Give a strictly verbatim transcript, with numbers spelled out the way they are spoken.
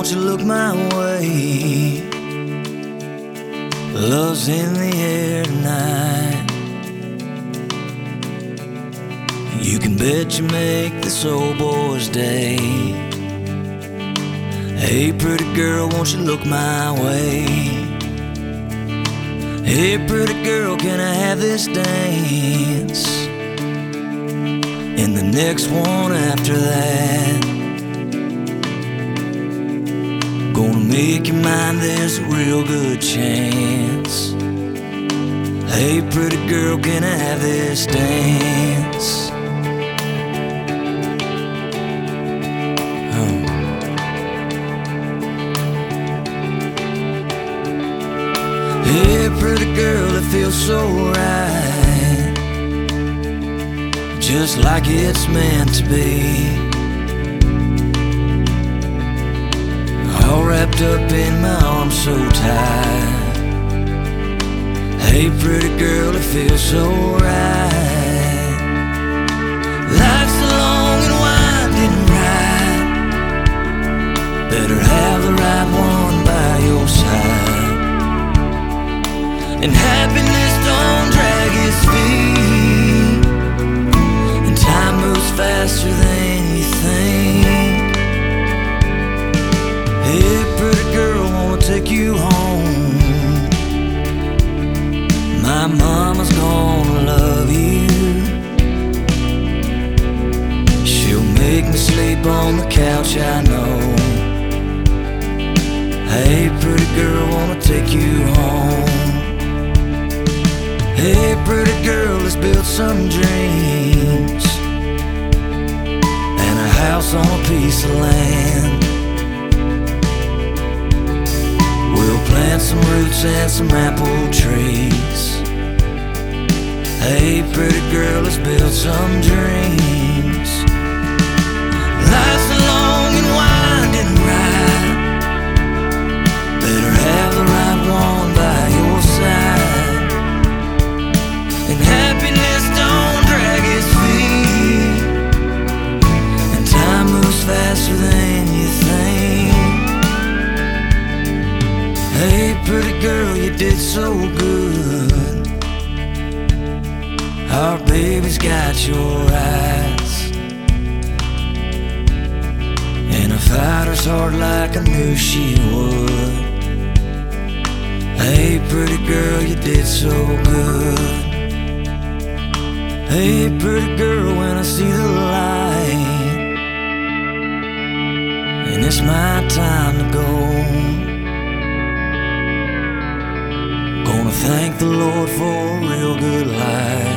won't you look my way? Love's in the air tonight. You can bet you make this old boy's day. Hey pretty girl, won't you look my way? Hey pretty girl, can I have this dance? And the next one after that. Gonna make you mine, there's a real good chance. Hey pretty girl, can I have this dance? Oh. Hey pretty girl, it feels so right, just like it's meant to be. All wrapped up in my arms so tight. Hey pretty girl, it feels so right. Life's a long and winding ride. Better have the right one by your side. And happiness don't drag its feet, and time moves faster than you think. Hey pretty girl, wanna take you home. My mama's gonna love you. She'll make me sleep on the couch, I know. Hey pretty girl, wanna take you home. Hey pretty girl, let's build some dreams, and a house on a piece of land. We'll plant some roots and some apple trees. Hey pretty girl, let's build some dreams. Life's a long and winding ride. Better have the right one by your side. And happiness don't drag its feet, and time moves faster than you think. Hey pretty girl, you did so good. Our baby's got your eyes, and a fighter's heart like I knew she would. Hey pretty girl, you did so good. Hey pretty girl, when I see the light, and it's my time to go, gonna thank the Lord for a real good life.